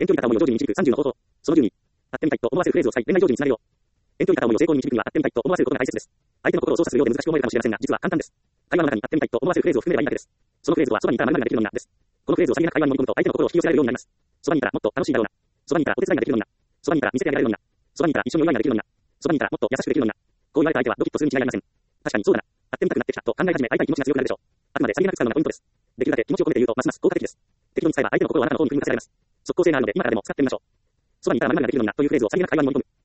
遠距離片思いを上手に導く30の方法。その10に、会ってみたいと思わせるフレーズを使い、恋愛成就につなげよう。遠距離片思いを成功に導くには会ってみたいと思わせることが大切です。相手の心を操作するようで難しく思えるかもしれませんが、実は簡単です。会話の中に会ってみたいと思わせるフレーズを含めればいいだけです。そのフレーズはそばにいたら〇〇ができるのみな、です。このフレーズをさりげなく会話に盛り込むと相手の心を引き寄せられるようになります。そばにいたらもっと楽しいだろうな。そばにいたらお手伝いができるのみな。そばにいたら見せてあげられるのみな。そばにいたら一緒にお祝いができるのみな。そばにいたらもっと優しくできるのみな。こう言われた相手はドキッとするに違いありません。確かにそうだな。会ってみたくなってきたと考え始め、会いたい気持ちが強くなるでしょう。あくまでさりげなく使うのがポイントです。できるだけ気持ちを込めて言うとますます効果的です。適当に使えば相手の心をあなたの方に組み立てられます。即効性があるので今からでも使ってみましょう。そばにいたら〇〇ができるのみなというフレーズをさりげなく会話に盛り込む。